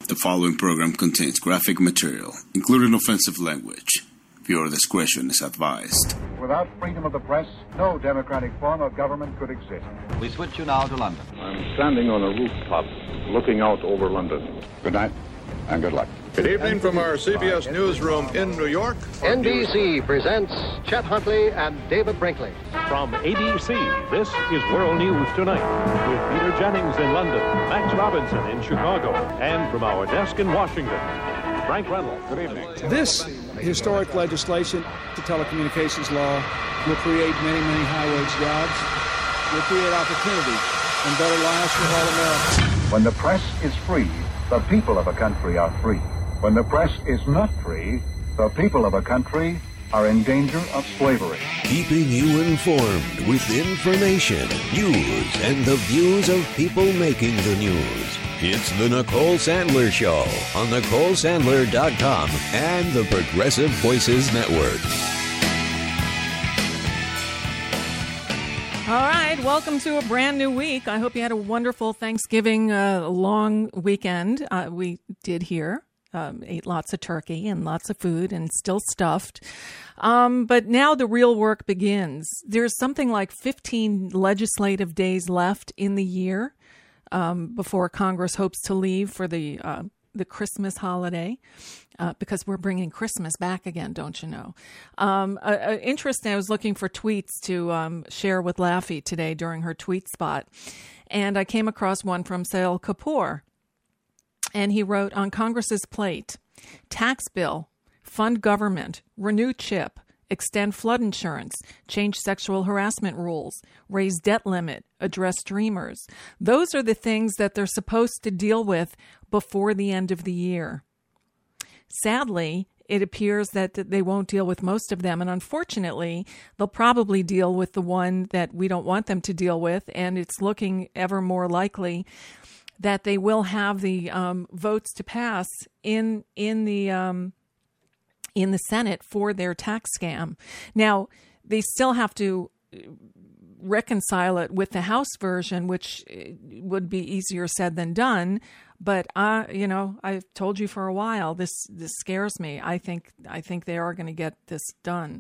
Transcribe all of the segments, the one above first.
The following program contains graphic material, including offensive language. Viewer discretion is advised. Without freedom of the press, no democratic form of government could exist. We switch you now to London. I'm standing on a rooftop looking out over London. Good night and good luck. Good evening from our CBS newsroom in New York. NBC presents Chet Huntley and David Brinkley. From ABC, this is World News Tonight with Peter Jennings in London, Max Robinson in Chicago, and from our desk in Washington, Frank Reynolds. Good evening. This historic legislation, the telecommunications law, will create many, many high-wage jobs, will create opportunity and better lives for all Americans. When the press is free, the people of a country are free. When the press is not free, the people of a country are in danger of slavery. Keeping you informed with information, news, and the views of people making the news. It's the Nicole Sandler Show on NicoleSandler.com and the Progressive Voices Network. All right, welcome to a brand new week. I hope you had a wonderful Thanksgiving long weekend. We did here. Ate lots of turkey and lots of food and still stuffed. But now the real work begins. There's something like 15 legislative days left in the year before Congress hopes to leave for the Christmas holiday, because we're bringing Christmas back again, don't you know? Interesting, I was looking for tweets to share with Laffy today during her tweet spot, and I came across one from Sale Kapoor. And he wrote, on Congress's plate, tax bill, fund government, renew CHIP, extend flood insurance, change sexual harassment rules, raise debt limit, address dreamers. Those are the things that they're supposed to deal with before the end of the year. Sadly, it appears that they won't deal with most of them. And unfortunately, they'll probably deal with the one that we don't want them to deal with. And it's looking ever more likely that they will have the votes to pass in the Senate for their tax scam. Now, they still have to reconcile it with the House version, which would be easier said than done. But I've told you for a while, this scares me. I think they are going to get this done.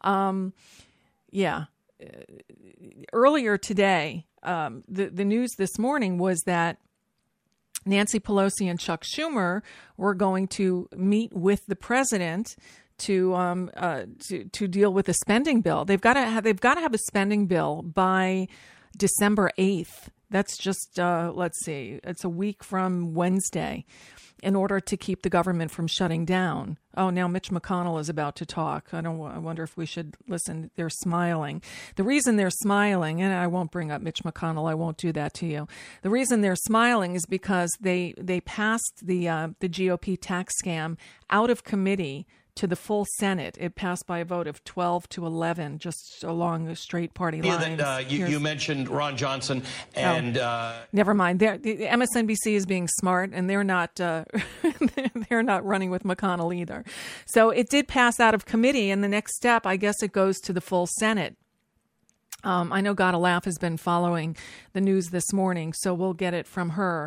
Earlier today, the news this morning was that Nancy Pelosi and Chuck Schumer were going to meet with the president to deal with a spending bill. They've got to have a spending bill by December 8th. That's just it's a week from Wednesday, in order to keep the government from shutting down. Oh, now Mitch McConnell is about to talk. I wonder if we should listen. They're smiling. The reason they're smiling, and I won't bring up Mitch McConnell. I won't do that to you. The reason they're smiling is because they passed the GOP tax scam out of committee to the full Senate. It passed by a vote of 12-11, just along the straight party lines. You mentioned Ron Johnson and never mind. The MSNBC is being smart, and they're not they're not running with McConnell either. So it did pass out of committee, and the next step, I guess, it goes to the full Senate. I know Gotta Laugh has been following the news this morning, so we'll get it from her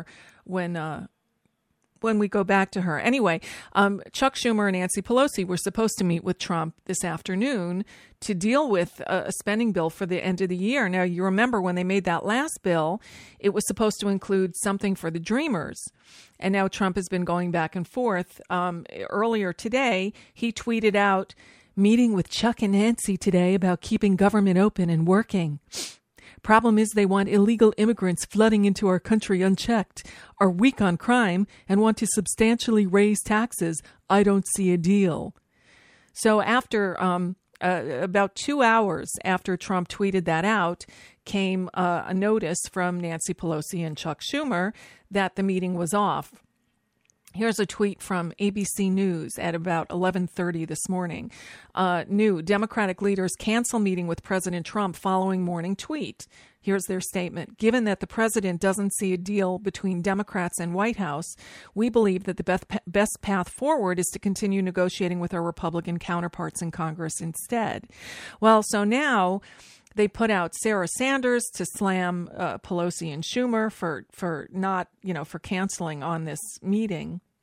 when we go back to her. Anyway, Chuck Schumer and Nancy Pelosi were supposed to meet with Trump this afternoon to deal with a spending bill for the end of the year. Now, you remember when they made that last bill, it was supposed to include something for the dreamers. And now Trump has been going back and forth. Earlier today, he tweeted out, meeting with Chuck and Nancy today about keeping government open and working. Problem is they want illegal immigrants flooding into our country unchecked, are weak on crime, and want to substantially raise taxes. I don't see a deal. So after about 2 hours after Trump tweeted that out, came a notice from Nancy Pelosi and Chuck Schumer that the meeting was off. Here's a tweet from ABC News at about 11:30 this morning. New Democratic leaders cancel meeting with President Trump following morning tweet. Here's their statement. Given that the president doesn't see a deal between Democrats and White House, we believe that the best path forward is to continue negotiating with our Republican counterparts in Congress instead. Well, so now they put out Sarah Sanders to slam Pelosi and Schumer for not, for canceling on this meeting.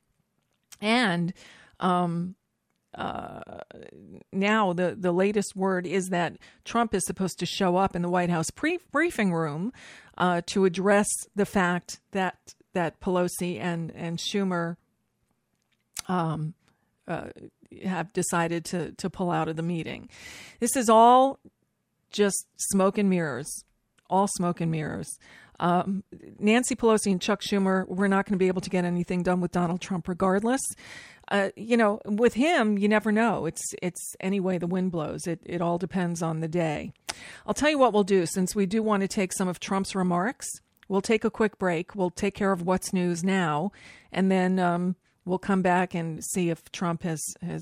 And now the latest word is that Trump is supposed to show up in the White House briefing room to address the fact that Pelosi and Schumer have decided to pull out of the meeting. This is all just smoke and mirrors, all smoke and mirrors. Nancy Pelosi and Chuck Schumer, we're not going to be able to get anything done with Donald Trump regardless. With him, you never know. It's any way the wind blows. It all depends on the day. I'll tell you what we'll do, since we do want to take some of Trump's remarks. We'll take a quick break. We'll take care of what's news now, and then we'll come back and see if Trump has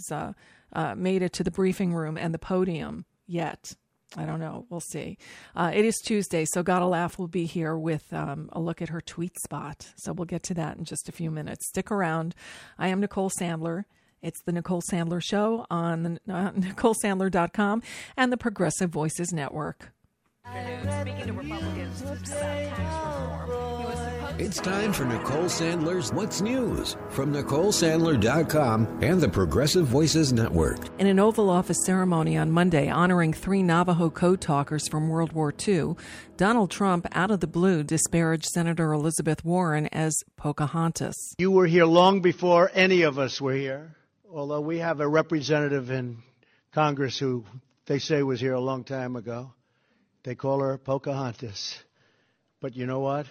made it to the briefing room and the podium yet. I don't know. We'll see. It is Tuesday, so Gotta Laugh will be here with a look at her tweet spot. So we'll get to that in just a few minutes. Stick around. I am Nicole Sandler. It's the Nicole Sandler Show on the NicoleSandler.com and the Progressive Voices Network. Speaking to Republicans about tax reform, he was supposed It's time for Nicole Sandler's What's News from NicoleSandler.com and the Progressive Voices Network. In an Oval Office ceremony on Monday honoring 3 Navajo code talkers from World War II, Donald Trump, out of the blue, disparaged Senator Elizabeth Warren as Pocahontas. You were here long before any of us were here, although we have a representative in Congress who they say was here a long time ago. They call her Pocahontas. But you know what?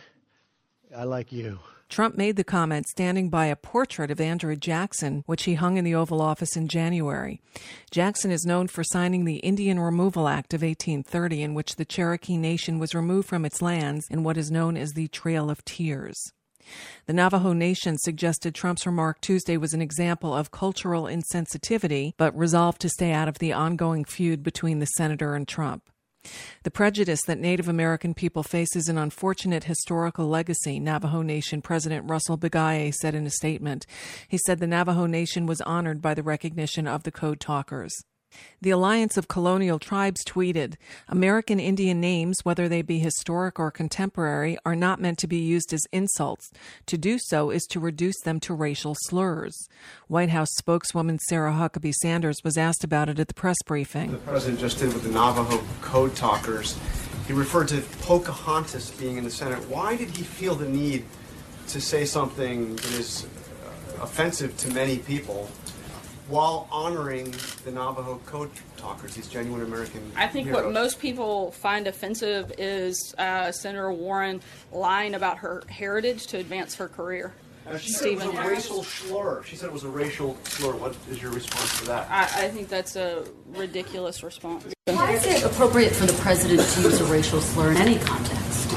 I like you. Trump made the comment standing by a portrait of Andrew Jackson, which he hung in the Oval Office in January. Jackson is known for signing the Indian Removal Act of 1830, in which the Cherokee Nation was removed from its lands in what is known as the Trail of Tears. The Navajo Nation suggested Trump's remark Tuesday was an example of cultural insensitivity, but resolved to stay out of the ongoing feud between the senator and Trump. The prejudice that Native American people face is an unfortunate historical legacy, Navajo Nation President Russell Begaye said in a statement. He said the Navajo Nation was honored by the recognition of the code talkers. The Alliance of Colonial Tribes tweeted, American Indian names, whether they be historic or contemporary, are not meant to be used as insults. To do so is to reduce them to racial slurs. White House spokeswoman Sarah Huckabee Sanders was asked about it at the press briefing. The president just did with the Navajo code talkers. He referred to Pocahontas being in the Senate. Why did he feel the need to say something that is offensive to many people, while honoring the Navajo code talkers, these genuine American I think heroes? What most people find offensive is Senator Warren lying about her heritage to advance her career. She said it was a racial slur. She said it was a racial slur. What is your response to that? I think that's a ridiculous response. Why is it appropriate for the president to use a racial slur in any context?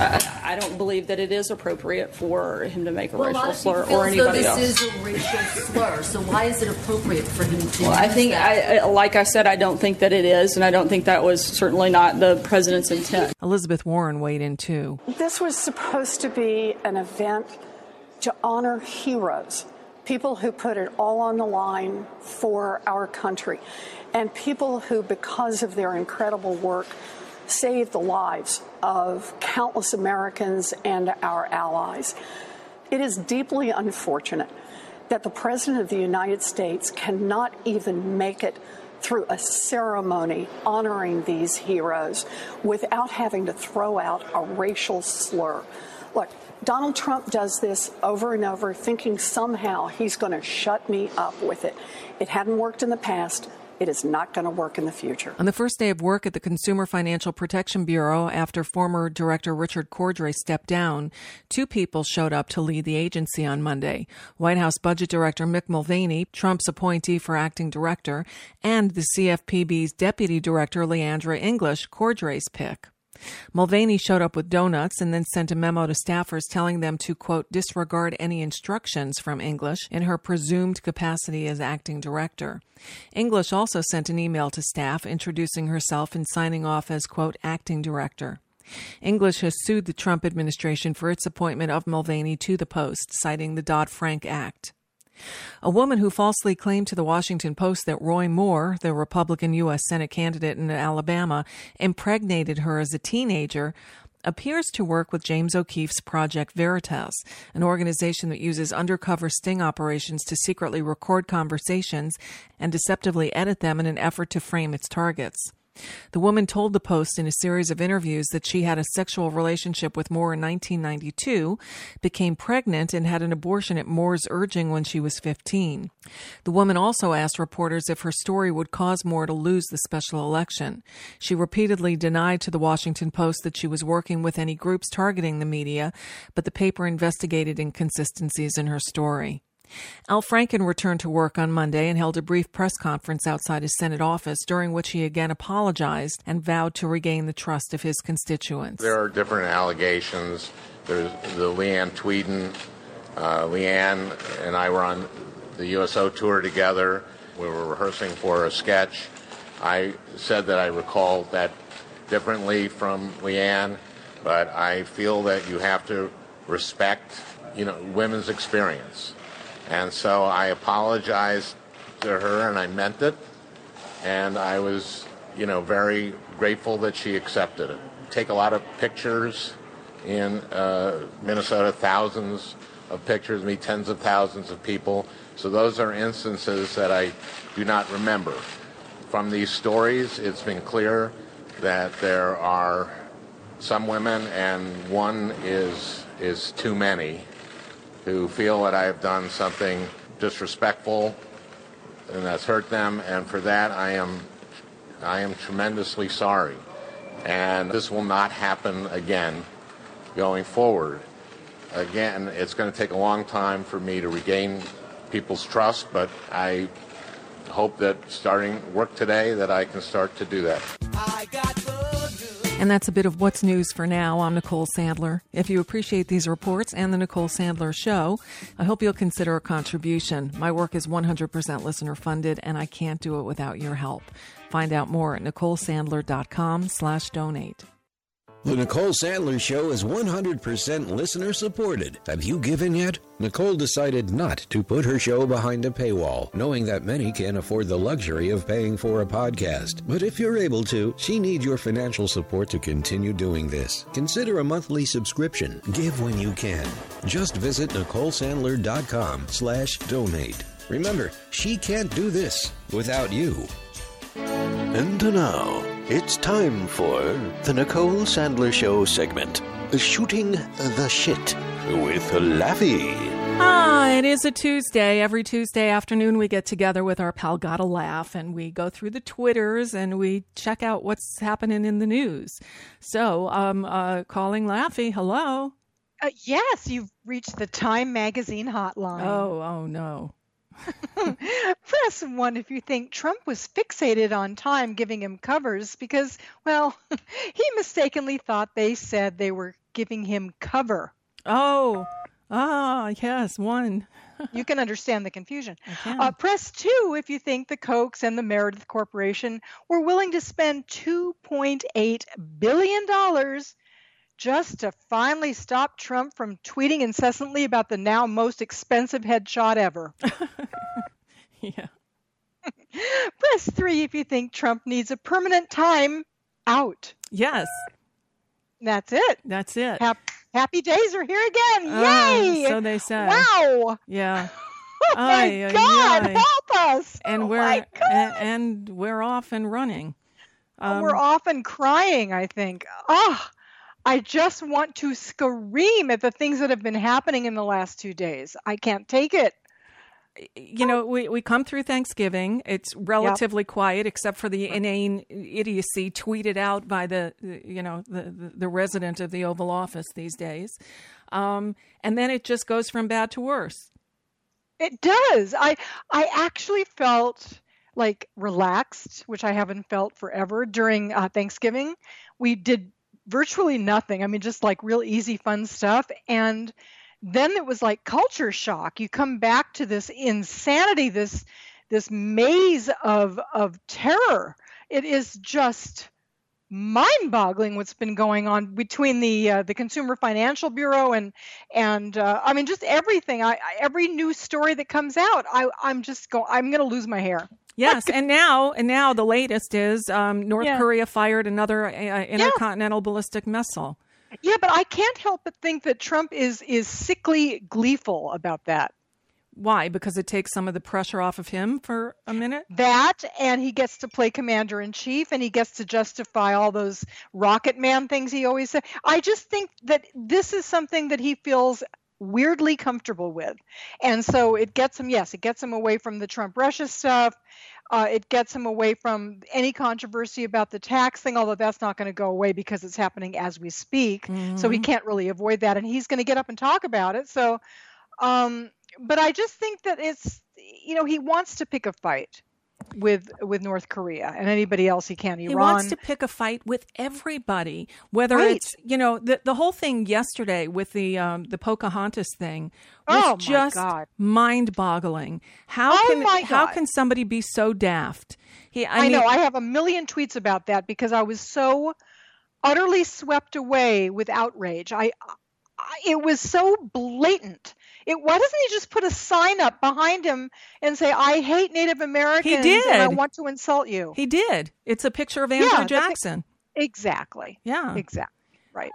I don't believe that it is appropriate for him to make a racial slur feel or anybody this else. This is a racial slur, so why is it appropriate for him to use I think, that? like I said, I don't think that it is, and I don't think that was certainly not the president's intent. Elizabeth Warren weighed in too. This was supposed to be an event to honor heroes, people who put it all on the line for our country, and people who, because of their incredible work, saved the lives of countless Americans and our allies. It is deeply unfortunate that the President of the United States cannot even make it through a ceremony honoring these heroes without having to throw out a racial slur. Look, Donald Trump does this over and over, thinking somehow he's going to shut me up with it. It hadn't worked in the past. It is not going to work in the future. On the first day of work at the Consumer Financial Protection Bureau, after former Director Richard Cordray stepped down, 2 people showed up to lead the agency on Monday. White House Budget Director Mick Mulvaney, Trump's appointee for acting director, and the CFPB's Deputy Director Leandra English, Cordray's pick. Mulvaney showed up with donuts and then sent a memo to staffers telling them to, quote, disregard any instructions from English in her presumed capacity as acting director. English also sent an email to staff introducing herself and signing off as, quote, acting director. English has sued the Trump administration for its appointment of Mulvaney to the post, citing the Dodd-Frank Act. A woman who falsely claimed to the Washington Post that Roy Moore, the Republican U.S. Senate candidate in Alabama, impregnated her as a teenager, appears to work with James O'Keefe's Project Veritas, an organization that uses undercover sting operations to secretly record conversations and deceptively edit them in an effort to frame its targets. The woman told the Post in a series of interviews that she had a sexual relationship with Moore in 1992, became pregnant, and had an abortion at Moore's urging when she was 15. The woman also asked reporters if her story would cause Moore to lose the special election. She repeatedly denied to the Washington Post that she was working with any groups targeting the media, but the paper investigated inconsistencies in her story. Al Franken returned to work on Monday and held a brief press conference outside his Senate office, during which he again apologized and vowed to regain the trust of his constituents. There are different allegations. There's the Leanne Tweeden. Leanne and I were on the USO tour together. We were rehearsing for a sketch. I said that I recall that differently from Leanne, but I feel that you have to respect, women's experience. And so I apologized to her, and I meant it. And I was, very grateful that she accepted it. Take a lot of pictures in Minnesota, thousands of pictures, meet tens of thousands of people. So those are instances that I do not remember. From these stories, it's been clear that there are some women, and one is too many, who feel that I have done something disrespectful and that's hurt them, and for that I am tremendously sorry. And this will not happen again going forward. Again, it's going to take a long time for me to regain people's trust, but I hope that starting work today that I can start to do that. And that's a bit of what's news for now. I'm Nicole Sandler. If you appreciate these reports and the Nicole Sandler Show, I hope you'll consider a contribution. My work is 100% listener funded, and I can't do it without your help. Find out more at NicoleSandler.com/donate. The Nicole Sandler Show is 100% listener supported. Have you given yet? Nicole decided not to put her show behind a paywall, knowing that many can't afford the luxury of paying for a podcast. But if you're able to, she needs your financial support to continue doing this. Consider a monthly subscription. Give when you can. Just visit NicoleSandler.com/donate. Remember, she can't do this without you. And now, it's time for the Nicole Sandler Show segment, Shooting the Shit with Laffy. It is a Tuesday. Every Tuesday afternoon we get together with our pal Gotta Laugh, and we go through the Twitters and we check out what's happening in the news. So calling Laffy. Hello. Yes, you've reached the Time Magazine hotline. Oh no. Press 1 if you think Trump was fixated on Time giving him covers because, well, he mistakenly thought they said they were giving him cover. Yes, 1. You can understand the confusion. Press 2 if you think the Kochs and the Meredith Corporation were willing to spend $2.8 billion just to finally stop Trump from tweeting incessantly about the now most expensive headshot ever. Yeah. Press 3 if you think Trump needs a permanent time out. Yes. That's it. That's it. Happy days are here again. Yay! So they say. Wow. Yeah. Oh my God, help us. And we're off and running. We're off and crying, I think. I just want to scream at the things that have been happening in the last 2 days. I can't take it. We come through Thanksgiving. It's relatively quiet, except for the inane idiocy tweeted out by the resident of the Oval Office these days. And then it just goes from bad to worse. It does. I actually felt like relaxed, which I haven't felt forever during Thanksgiving. We did virtually nothing. I mean, just like real easy, fun stuff. And then it was like culture shock. You come back to this insanity, this maze of terror. It is just mind-boggling what's been going on between the Consumer Financial Bureau and I mean, just everything. Every news story that comes out, I'm going to lose my hair. Yes, and now the latest is North Korea fired another intercontinental ballistic missile. Yeah, but I can't help but think that Trump is sickly gleeful about that. Why? Because it takes some of the pressure off of him for a minute? That, and he gets to play commander-in-chief, and he gets to justify all those Rocket Man things he always said. I just think that this is something that he feels weirdly comfortable with. And so it gets him away from the Trump-Russia stuff. It gets him away from any controversy about the tax thing, although that's not going to go away because it's happening as we speak. Mm-hmm. So he can't really avoid that, and he's going to get up and talk about it. So, but I just think that it's, he wants to pick a fight with North Korea and anybody else he can. Iran. He wants to pick a fight with everybody, whether it's, the whole thing yesterday with the Pocahontas thing was just mind-boggling. How can somebody be so daft? I know. I have a million tweets about that because I was so utterly swept away with outrage. It was so blatant. Why doesn't he just put a sign up behind him and say, "I hate Native Americans he did. and I want to insult you"? He did. It's a picture of Andrew Jackson. Exactly. Yeah. Exactly. Right.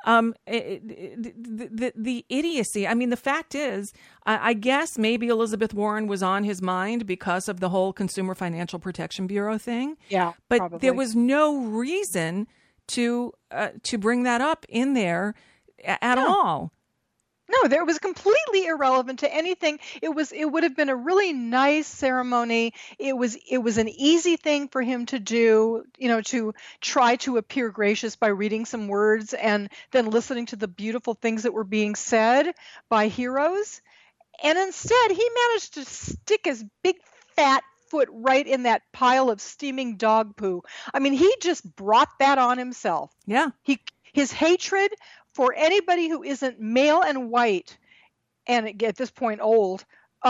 The idiocy. I mean, the fact is, I guess maybe Elizabeth Warren was on his mind because of the whole Consumer Financial Protection Bureau thing. Yeah. But probably. There was no reason to bring that up in there at all. No, it was completely irrelevant to anything. It would have been a really nice ceremony. It was an easy thing for him to do, to try to appear gracious by reading some words and then listening to the beautiful things that were being said by heroes. And instead, he managed to stick his big fat foot right in that pile of steaming dog poo. I mean, he just brought that on himself. Yeah. His hatred for anybody who isn't male and white, and at this point old,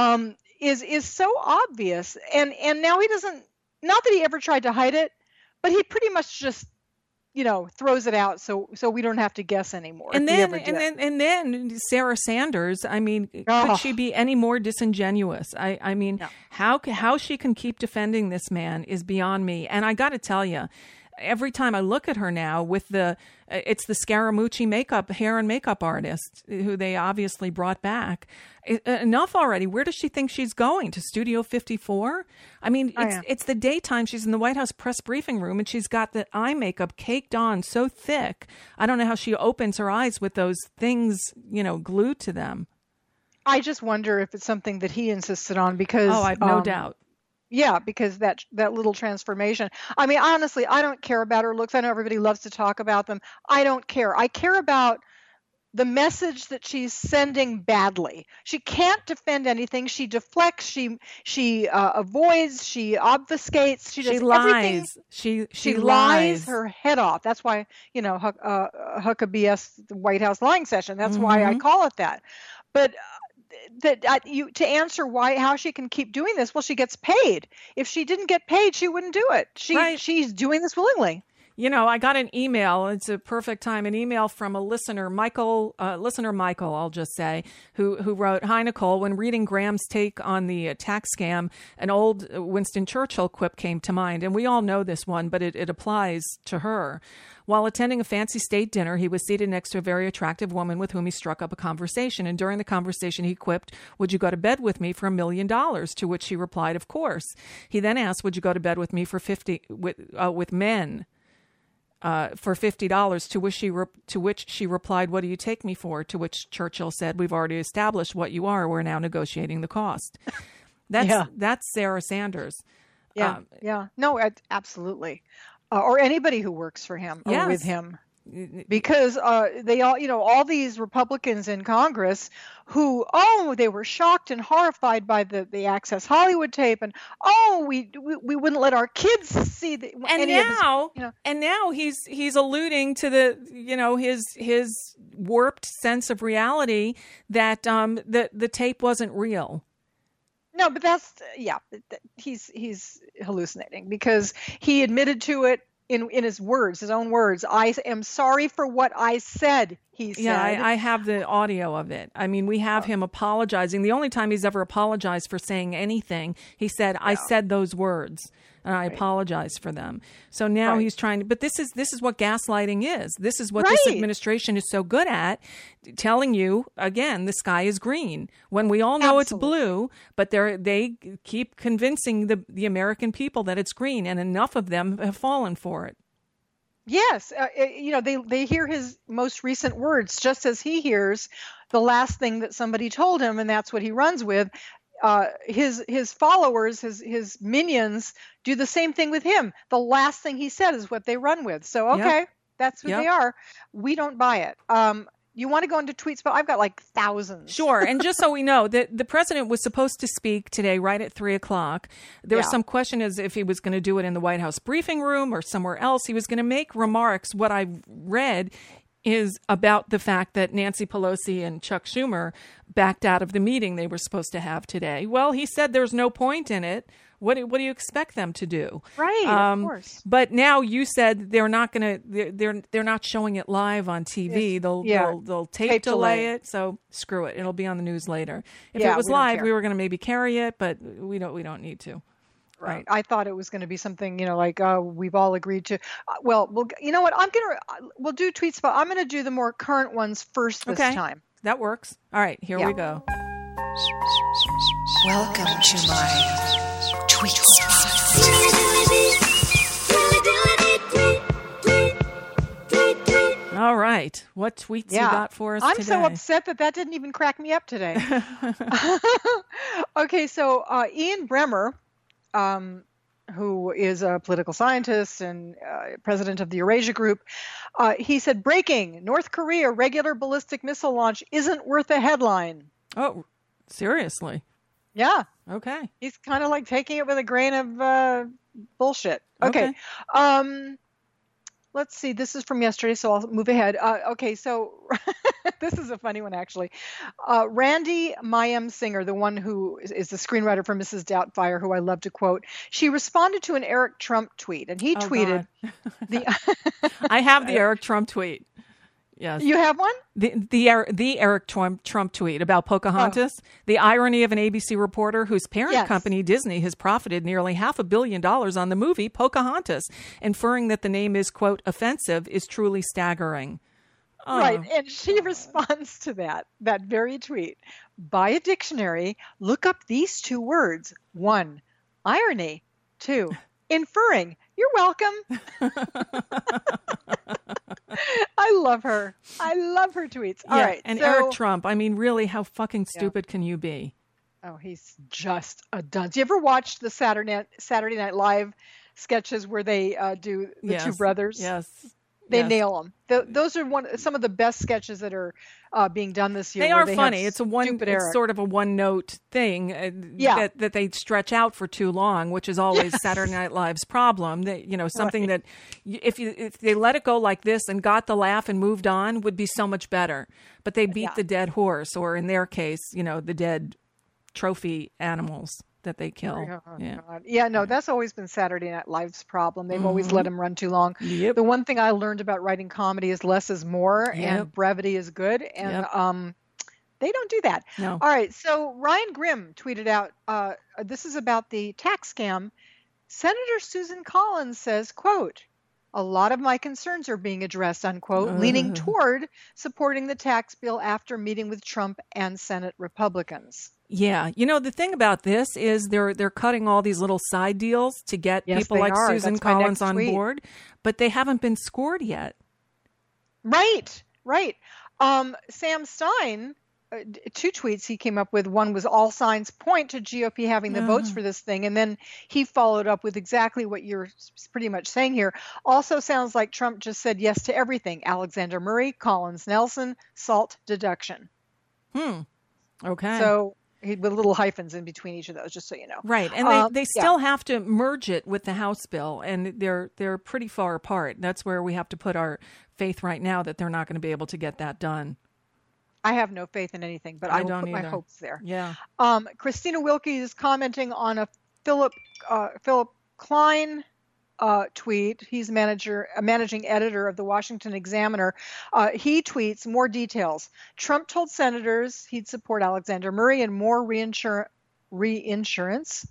is so obvious. And now he doesn't. Not that he ever tried to hide it, but he pretty much just, throws it out so we don't have to guess anymore. And then Sarah Sanders. I mean, could she be any more disingenuous? I mean, no. How she can keep defending this man is beyond me. And I got to tell you, every time I look at her now with it's the Scaramucci hair and makeup artist who they obviously brought back. Enough already. Where does she think she's going? To Studio 54? I mean, it's the daytime. She's in the White House press briefing room and she's got the eye makeup caked on so thick. I don't know how she opens her eyes with those things, glued to them. I just wonder if it's something that he insisted on because... Oh, I've no doubt. Yeah, because that little transformation. I mean, honestly, I don't care about her looks. I know everybody loves to talk about them. I don't care. I care about the message that she's sending badly. She can't defend anything. She deflects. She avoids. She obfuscates. She does lies. Everything. She lies her head off. That's why Huckabee, the White House lying session. That's why I call it that. But. To answer how she can keep doing this, well, she gets paid. If she didn't get paid, she wouldn't do it. She's doing this willingly. I got an email. It's a perfect time. An email from a listener, Michael, I'll just say, who wrote, "Hi, Nicole. When reading Graham's take on the tax scam, an old Winston Churchill quip came to mind. And we all know this one, but it applies to her. While attending a fancy state dinner, he was seated next to a very attractive woman with whom he struck up a conversation. And during the conversation, he quipped, 'Would you go to bed with me for $1 million?' To which she replied, 'Of course.' He then asked, 'Would you go to bed with me for with men?' For $50, to which she replied, 'What do you take me for?' To which Churchill said, 'We've already established what you are. We're now negotiating the cost.'" That's Sarah Sanders. Yeah. No, absolutely. Or anybody who works for him or with him. Because they all these Republicans in Congress who, they were shocked and horrified by the Access Hollywood tape, and we wouldn't let our kids see and now he's alluding to his warped sense of reality that the tape wasn't real. No, but he's hallucinating because he admitted to it in his own words. "I am sorry for what I said," he said. Yeah, I have the audio of it. I mean, we have him apologizing. The only time he's ever apologized for saying anything, he said, I said those words and I apologize for them. So now he's trying to, but this is what gaslighting is. This is what this administration is so good at, telling you, again, the sky is green when we all know it's blue, but they keep convincing the American people that it's green, and enough of them have fallen for it. Yes, they hear his most recent words just as he hears the last thing that somebody told him, and that's what he runs with. His followers, his minions, do the same thing with him. The last thing he said is what they run with. So that's who they are. We don't buy it. You want to go into tweets, but I've got like thousands. Sure. And just so we know, that the president was supposed to speak today right at 3:00. There was some question as if he was going to do it in the White House briefing room or somewhere else. He was going to make remarks. What I read is about the fact that Nancy Pelosi and Chuck Schumer backed out of the meeting they were supposed to have today. Well, he said there's no point in it. What do you expect them to do? Right, of course. But now you said they're not going to. They're not showing it live on TV. They'll tape delay it. So screw it. It'll be on the news later. If it was live, we were going to maybe carry it, but we don't need to. Right. I thought it was going to be something, like we've all agreed to. Well, you know what? We'll do tweets, but I'm going to do the more current ones first this time. That works. All right, here we go. Welcome to my tweet spot. All right. What tweets you got for us today? I'm so upset that didn't even crack me up today. Okay, so Ian Bremmer, who is a political scientist and president of the Eurasia Group, he said, breaking, North Korea regular ballistic missile launch isn't worth a headline. Oh, seriously? Yeah. Okay. He's kind of like taking it with a grain of bullshit. Okay. Let's see. This is from yesterday, so I'll move ahead. Okay, so this is a funny one, actually. Randy Mayem Singer, the one who is the screenwriter for Mrs. Doubtfire, who I love to quote, she responded to an Eric Trump tweet, and he tweeted... I have the Eric Trump tweet. Yes. You have one? The Eric Trump tweet about Pocahontas. The irony of an ABC reporter whose parent company, Disney, has profited nearly $500 million on the movie Pocahontas, inferring that the name is, quote, offensive, is truly staggering. Oh. Right. And she responds to that very tweet. Buy a dictionary, look up these two words. 1, irony. 2, inferring. You're welcome. I love her. I love her tweets. All right. And Eric Trump, I mean, really, how fucking stupid can you be? Oh, he's just a dunce. You ever watch the Saturday Night Live sketches where they do the two brothers? Yes. They nail them. Those are some of the best sketches that are being done this year. They are funny. It's sort of a one-note thing that they stretch out for too long, which is always Saturday Night Live's problem. That something that if they let it go like this and got the laugh and moved on would be so much better. But they beat the dead horse, or in their case, the dead trophy animals that they kill. No, that's always been Saturday Night Live's problem. They've always let them run too long. Yep. The one thing I learned about writing comedy is less is more, and brevity is good. And they don't do that. No. All right. So Ryan Grimm tweeted out, this is about the tax scam. Senator Susan Collins says, quote, a lot of my concerns are being addressed, unquote, leaning toward supporting the tax bill after meeting with Trump and Senate Republicans. Yeah. The thing about this is they're cutting all these little side deals to get people like Susan Collins on board, but they haven't been scored yet. Right. Sam Stein, 2 tweets he came up with. One was all signs point to GOP having the votes for this thing. And then he followed up with exactly what you're pretty much saying here. Also sounds like Trump just said yes to everything. Alexander Murray, Collins Nelson, SALT deduction. Okay. So with little hyphens in between each of those, just so you know. Right. And they still have to merge it with the House bill, and they're pretty far apart. That's where we have to put our faith right now that they're not going to be able to get that done. I have no faith in anything, but I will put my hopes there. Yeah. Christina Wilkie is commenting on a Philip Klein tweet. He's managing editor of the Washington Examiner. He tweets more details. Trump told senators he'd support Alexander Murray and more reinsurance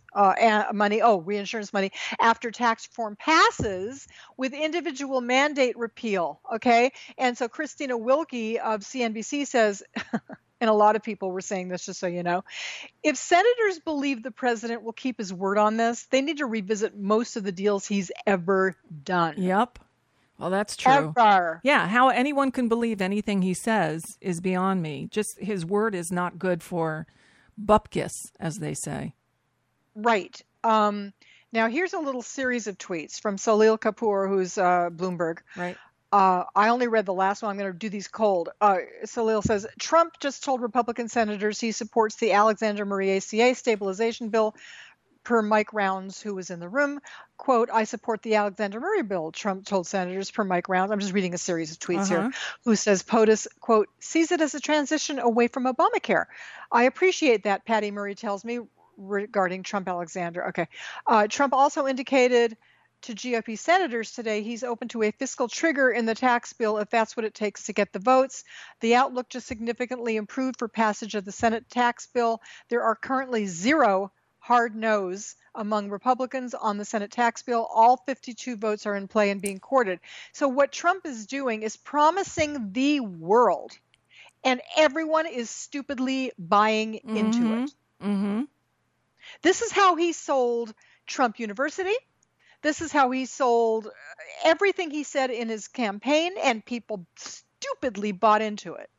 money after tax reform passes with individual mandate repeal. Okay. And so Christina Wilkie of CNBC says, and a lot of people were saying this, just so you know, if senators believe the president will keep his word on this, they need to revisit most of the deals he's ever done. Yep. Well, that's true. Ever. Yeah. How anyone can believe anything he says is beyond me. Just his word is not good for bupkis, as they say. Right. Now, here's a little series of tweets from Salil Kapoor, who's Bloomberg. Right. I only read the last one. I'm going to do these cold. Salil says, Trump just told Republican senators he supports the Alexander Murray ACA stabilization bill per Mike Rounds, who was in the room. Quote, I support the Alexander Murray bill, Trump told senators per Mike Rounds. I'm just reading a series of tweets here. Who says POTUS, quote, sees it as a transition away from Obamacare. I appreciate that, Patty Murray tells me, regarding Trump Alexander. Okay. Trump also indicated to GOP senators today he's open to a fiscal trigger in the tax bill if that's what it takes to get the votes. The outlook just significantly improved for passage of the Senate tax bill. There are currently 0 hard no's among Republicans on the Senate tax bill. All 52 votes are in play and being courted. So what Trump is doing is promising the world, and everyone is stupidly buying into it. Mm-hmm. This is how he sold Trump University. This is how he sold everything he said in his campaign, and people stupidly bought into it.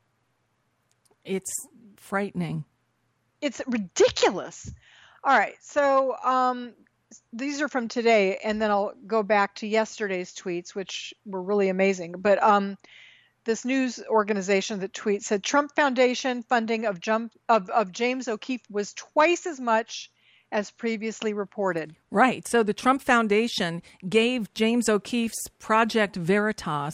It's frightening. It's ridiculous. All right, so these are from today, and then I'll go back to yesterday's tweets, which were really amazing. But this news organization that tweets said Trump Foundation funding of James O'Keefe was twice as much as previously reported. Right. So the Trump Foundation gave James O'Keefe's Project Veritas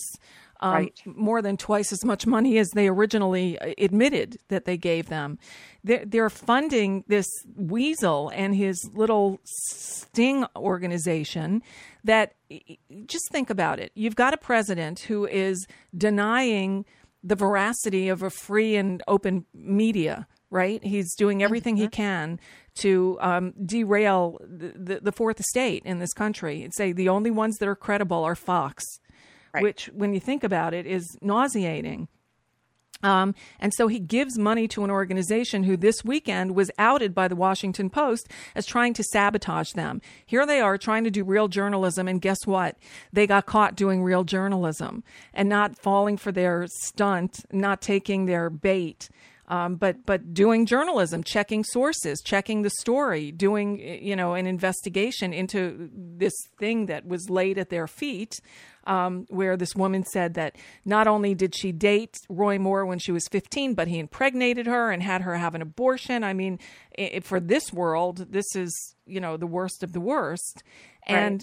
more than twice as much money as they originally admitted that they gave them. They're funding this weasel and his little sting organization that, just think about it. You've got a president who is denying the veracity of a free and open media, right? He's doing everything he can to derail the fourth estate in this country and say the only ones that are credible are Fox, which, when you think about it, is nauseating. And so he gives money to an organization who this weekend was outed by the Washington Post as trying to sabotage them. Here they are trying to do real journalism, and guess what? They got caught doing real journalism and not falling for their stunt, not taking their bait. But doing journalism, checking sources, checking the story, doing, an investigation into this thing that was laid at their feet, where this woman said that not only did she date Roy Moore when she was 15, but he impregnated her and had her have an abortion. I mean, for this world, this is, the worst of the worst. And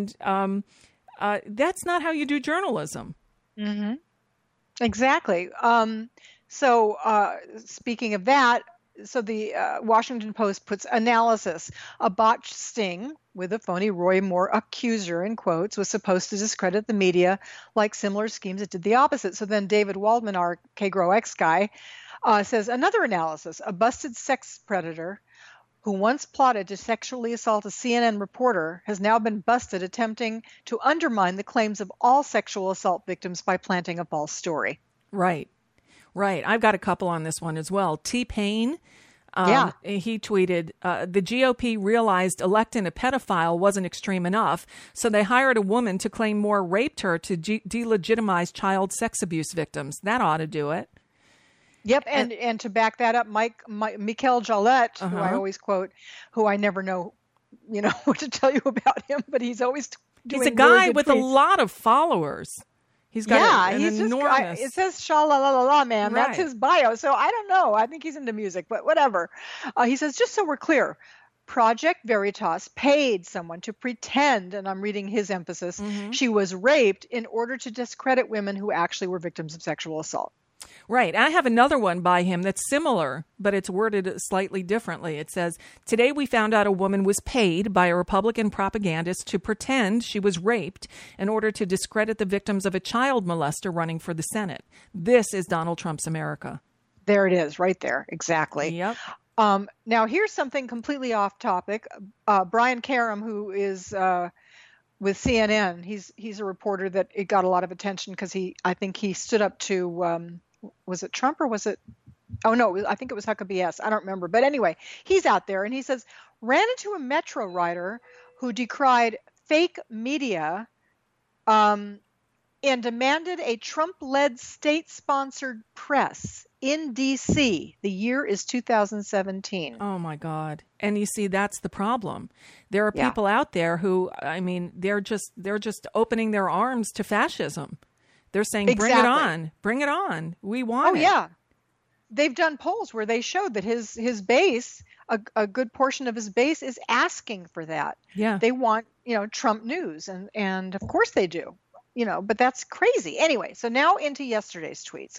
that's not how you do journalism. Mm-hmm. Exactly. So speaking of that, so the Washington Post puts analysis. A botched sting with a phony Roy Moore accuser, in quotes, was supposed to discredit the media like similar schemes that did the opposite. So then David Waldman, our KGRO-X guy, says another analysis. A busted sex predator who once plotted to sexually assault a CNN reporter has now been busted attempting to undermine the claims of all sexual assault victims by planting a false story. Right. Right. I've got a couple on this one as well. T-Pain, he tweeted, the GOP realized electing a pedophile wasn't extreme enough, so they hired a woman to claim Moore raped her to delegitimize child sex abuse victims. That ought to do it. Yep, and to back that up, Mikel Jalette, who I always quote, who I never know, what to tell you about him, but he's always doing He's a guy with a lot of followers. He's got he's enormous... it says sha-la-la-la-la, man. Right. That's his bio. So I don't know. I think he's into music, but whatever. He says, just so we're clear, Project Veritas paid someone to pretend, and I'm reading his emphasis, she was raped in order to discredit women who actually were victims of sexual assault. Right. I have another one by him that's similar, but it's worded slightly differently. It says, today we found out a woman was paid by a Republican propagandist to pretend she was raped in order to discredit the victims of a child molester running for the Senate. This is Donald Trump's America. There it is, right there. Exactly. Yep. Now, here's something completely off topic. Brian Karem, who is with CNN, he's a reporter that it got a lot of attention because I think he stood up to, was it Trump or was it? Oh, no, I think it was Huckabee S. I don't remember. But anyway, he's out there and he says, ran into a Metro writer who decried fake media and demanded a Trump-led state-sponsored press in D.C. The year is 2017. Oh, my God. And you see, that's the problem. There are people out there who, I mean, they're just opening their arms to fascism. They're saying, bring it on. Bring it on. We want it. Oh, yeah. They've done polls where they showed that his base, a good portion of his base is asking for that. Yeah. They want, Trump news. And of course they do. But that's crazy. Anyway, so now into yesterday's tweets.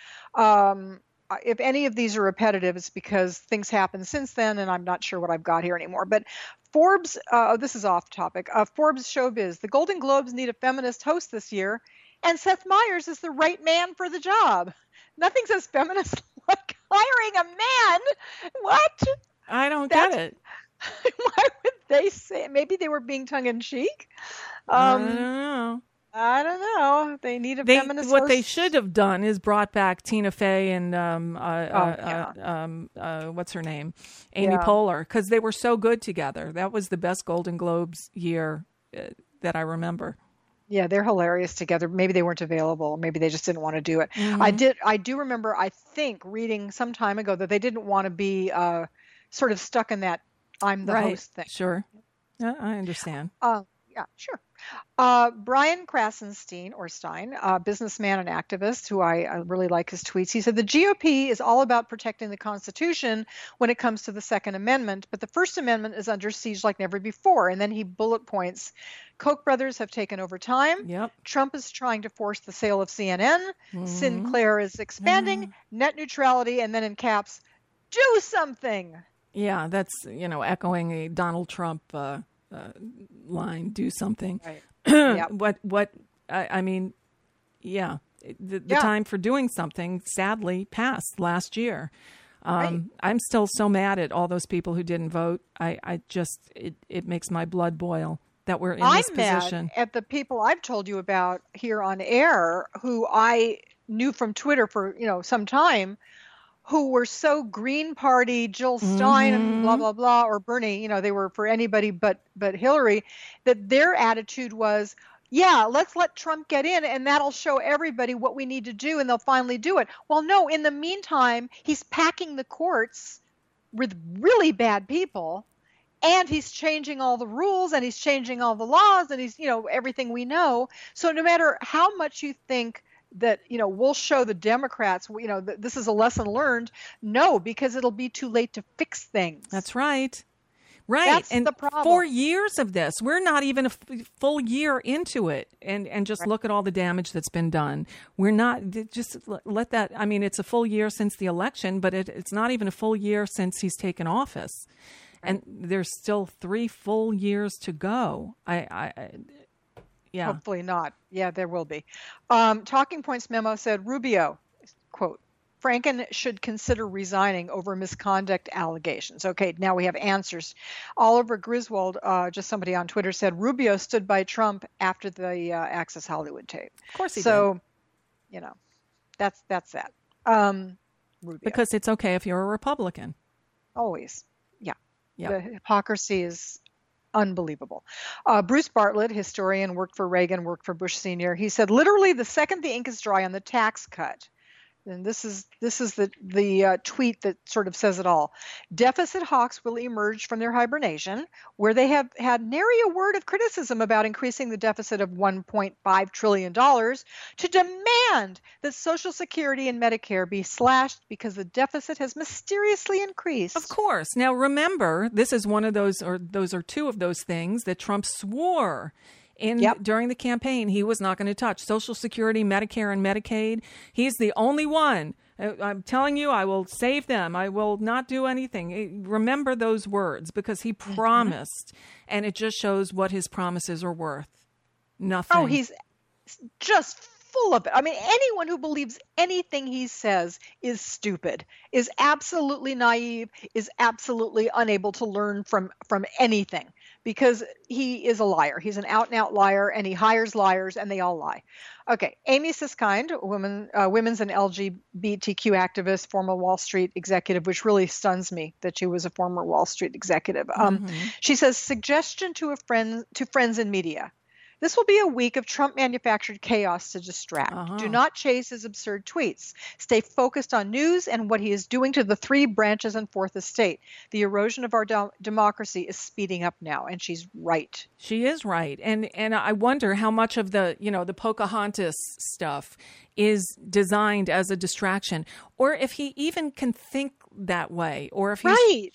If any of these are repetitive, it's because things happened since then, and I'm not sure what I've got here anymore. But Forbes, this is off topic. Forbes Showbiz, the Golden Globes need a feminist host this year, and Seth Meyers is the right man for the job. Nothing says feminist like hiring a man. What? I don't get it. Why would they say? Maybe they were being tongue-in-cheek. I don't know. I don't know. They need a feminist What host. they should have done is brought back Tina Fey and what's her name? Amy Poehler, because they were so good together. That was the best Golden Globes year that I remember. Yeah, they're hilarious together. Maybe they weren't available. Maybe they just didn't want to do it. Mm-hmm. I do remember, I think, reading some time ago that they didn't want to be sort of stuck in that I'm the host thing. Sure. I understand. Yeah, sure. Brian Krasenstein, or Stein, businessman and activist, who I really like his tweets. He said, the GOP is all about protecting the Constitution when it comes to the Second Amendment, but the First Amendment is under siege like never before. And then he bullet points, Koch brothers have taken over time. Yep. Trump is trying to force the sale of CNN. Mm-hmm. Sinclair is expanding. Net neutrality, and then in caps, do something. Yeah, that's, echoing a Donald Trump line, do something. Right. The time for doing something sadly passed last year. I'm still so mad at all those people who didn't vote. It makes my blood boil that we're in this position. I'm mad at the people I've told you about here on air who I knew from Twitter for, some time, who were so Green Party, Jill Stein, and blah, blah, blah, or Bernie, they were for anybody but Hillary, that their attitude was, yeah, let's let Trump get in, and that'll show everybody what we need to do, and they'll finally do it. Well, no, in the meantime, he's packing the courts with really bad people, and he's changing all the rules, and he's changing all the laws, and he's, everything we know. So no matter how much you think that, we'll show the Democrats, this is a lesson learned. No, because it'll be too late to fix things. That's right. Right. That's and the problem. 4 years of this, we're not even a full year into it. And just look at all the damage that's been done. We're not, just let that, it's a full year since the election, but it's not even a full year since he's taken office. And there's still 3 full years to go. Yeah. Hopefully not. Yeah, there will be. Talking Points memo said, Rubio, quote, Franken should consider resigning over misconduct allegations. Okay, now we have answers. Oliver Griswold, just somebody on Twitter, said Rubio stood by Trump after the Access Hollywood tape. Of course he did. So, that's that. Rubio. Because it's okay if you're a Republican. Always. Yeah. Yeah. The hypocrisy is unbelievable. Bruce Bartlett, historian, worked for Reagan, worked for Bush Sr. He said, literally, the second the ink is dry on the tax cut, and this is the tweet that sort of says it all. Deficit hawks will emerge from their hibernation, where they have had nary a word of criticism about increasing the deficit of $1.5 trillion, to demand that Social Security and Medicare be slashed because the deficit has mysteriously increased. Of course. Now remember, this is one of those, or those are two of those things that Trump swore during the campaign he was not going to touch Social Security, Medicare, and Medicaid. He's the only one. I'm telling you, I will save them. I will not do anything. Remember those words, because he promised, and it just shows what his promises are worth. Nothing. Oh, he's just full of it. I mean, anyone who believes anything he says is stupid, is absolutely naive, is absolutely unable to learn from anything, because he is a liar. He's an out-and-out liar, and he hires liars, and they all lie. Okay, Amy Siskind, women's and LGBTQ activist, former Wall Street executive, which really stuns me that she was a former Wall Street executive. She says, suggestion to friends in media. This will be a week of Trump-manufactured chaos to distract. Do not chase his absurd tweets. Stay focused on news and what he is doing to the three branches and fourth estate. The erosion of our democracy is speeding up now, and she's right. She is right. And I wonder how much of the Pocahontas stuff is designed as a distraction, or if he even can think that way, or if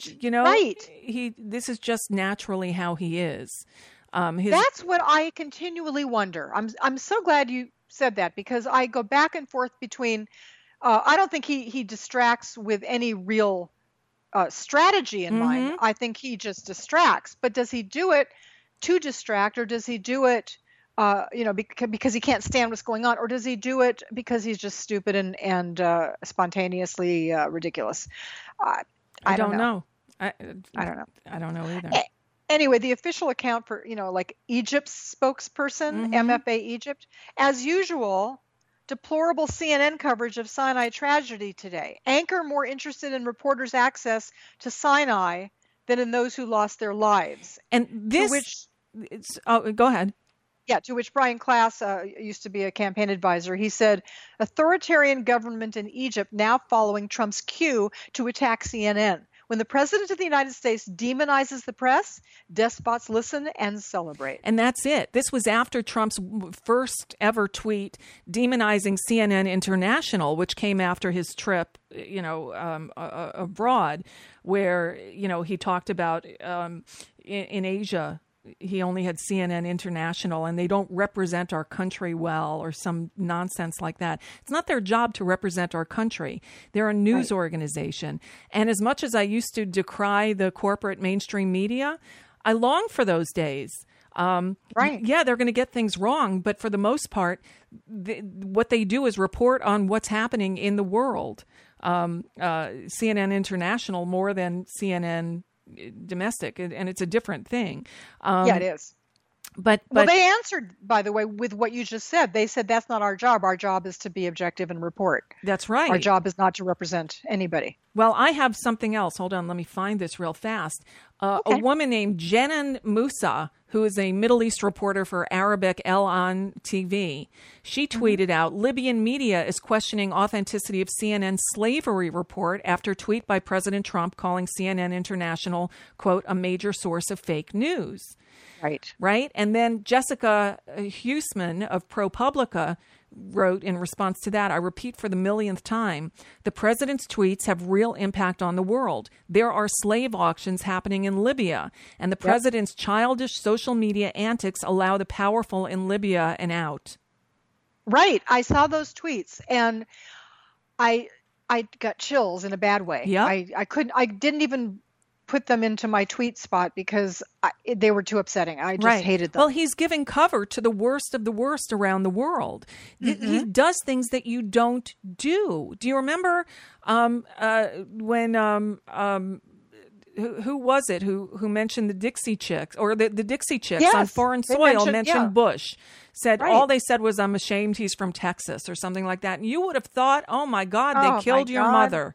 he's, this is just naturally how he is. That's what I continually wonder. I'm so glad you said that, because I go back and forth between. I don't think he distracts with any real strategy in mind. I think he just distracts. But does he do it to distract, or does he do it, because he can't stand what's going on, or does he do it because he's just stupid and spontaneously ridiculous? I don't know. I don't know. I don't know either. Anyway, the official account for, like Egypt's spokesperson, MFA Egypt, as usual, deplorable CNN coverage of Sinai tragedy today. Anchor more interested in reporters' access to Sinai than in those who lost their lives. And this, go ahead. Yeah, to which Brian Klass used to be a campaign advisor. He said, authoritarian government in Egypt now following Trump's cue to attack CNN. When the president of the United States demonizes the press, despots listen and celebrate. And that's it. This was after Trump's first ever tweet demonizing CNN International, which came after his trip, abroad, where, he talked about in Asia. He only had CNN International, and they don't represent our country well, or some nonsense like that. It's not their job to represent our country. They're a news organization. And as much as I used to decry the corporate mainstream media, I long for those days. Yeah, they're going to get things wrong, but for the most part, what they do is report on what's happening in the world. CNN International more than CNN domestic, and it's a different thing. Yeah, it is. But they answered, by the way, with what you just said. They said that's not our job. Our job is to be objective and report. That's right. Our job is not to represent anybody. Well, I have something else. Hold on, let me find this real fast. A woman named Jenan Moussa, who is a Middle East reporter for Arabic El On TV, she tweeted out, Libyan media is questioning authenticity of CNN slavery report after tweet by President Trump calling CNN International, quote, a major source of fake news. Right. And then Jessica Huseman of ProPublica wrote in response to that, I repeat for the millionth time, the president's tweets have real impact on the world. There are slave auctions happening in Libya, and the president's childish social media antics allow the powerful in Libya an out. Right. I saw those tweets, and I got chills in a bad way. Yeah. I didn't even put them into my tweet spot because they were too upsetting. I just hated them. Well, he's giving cover to the worst of the worst around the world. He does things that you don't do. Do you remember when who was it who mentioned the Dixie Chicks, or the Dixie Chicks on Foreign Soil mentioned Bush? Said all they said was, I'm ashamed he's from Texas, or something like that. And you would have thought, oh my God, they killed your mother.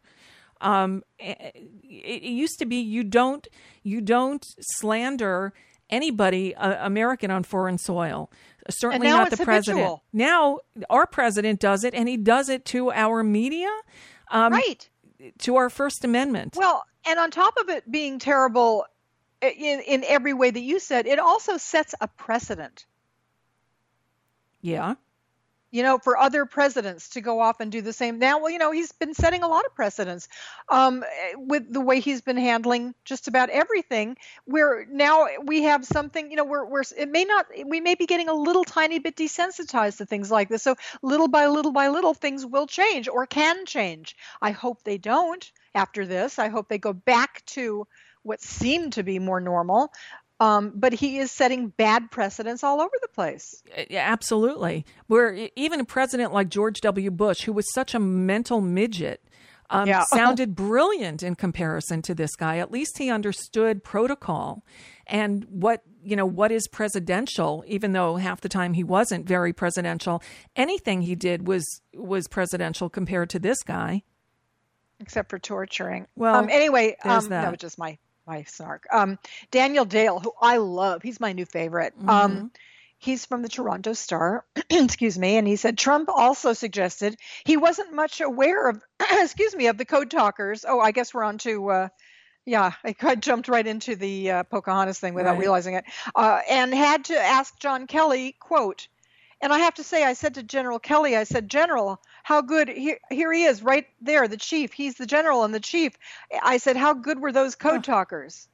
It used to be you don't slander anybody American on foreign soil. Certainly not the president. Habitual. Now our president does it, and he does it to our media, to our First Amendment. Well, and on top of it being terrible in every way that you said, it also sets a precedent. Yeah. for other presidents to go off and do the same. Now, well, he's been setting a lot of precedents with the way he's been handling just about everything, where now we have something, we may be getting a little tiny bit desensitized to things like this. So little by little, things will change or can change. I hope they don't after this. I hope they go back to what seemed to be more normal. But he is setting bad precedents all over the place. Yeah, absolutely. Where even a president like George W. Bush, who was such a mental midget, sounded brilliant in comparison to this guy. At least he understood protocol and what is presidential, even though half the time he wasn't very presidential. Anything he did was presidential compared to this guy. Except for torturing. Well, anyway, that was just my snark. Daniel Dale, who I love, he's my new favorite. He's from the Toronto Star, excuse me, and he said Trump also suggested he wasn't much aware of, of the code talkers. Oh, I guess we're on to, I jumped right into the Pocahontas thing without realizing it, and had to ask John Kelly, quote, and I have to say, I said to General Kelly, I said, General, how good, here he is right there, the chief. He's the general and the chief. I said, how good were those code talkers?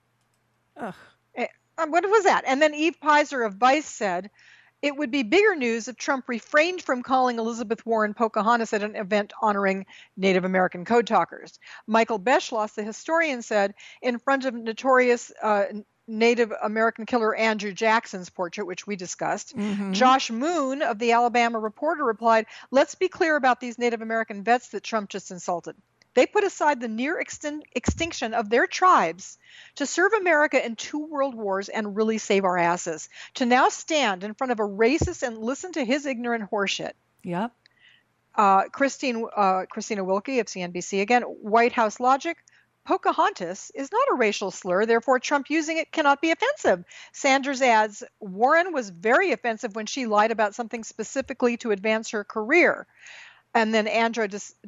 What was that? And then Eve Pizer of Vice said, it would be bigger news if Trump refrained from calling Elizabeth Warren Pocahontas at an event honoring Native American code talkers. Michael Beschloss, the historian, said, in front of notorious Native American killer Andrew Jackson's portrait, which we discussed. Josh Moon of the Alabama Reporter replied, let's be clear about these Native American vets that Trump just insulted. They put aside the near extinction of their tribes to serve America in 2 world wars and really save our asses. To now stand in front of a racist and listen to his ignorant horseshit. Yep. Christina Wilkie of CNBC again, White House logic. Pocahontas is not a racial slur, therefore Trump using it cannot be offensive. Sanders adds, Warren was very offensive when she lied about something specifically to advance her career. And then Andra,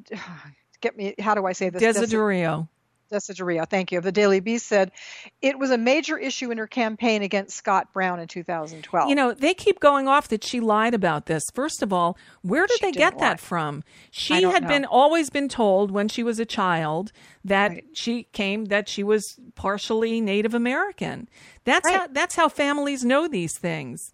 how do I say this? Desiderio, thank you, of the Daily Beast said, it was a major issue in her campaign against Scott Brown in 2012. They keep going off that she lied about this. First of all, where did they get that from? She had always been told when she was a child that that she was partially Native American. That's how families know these things.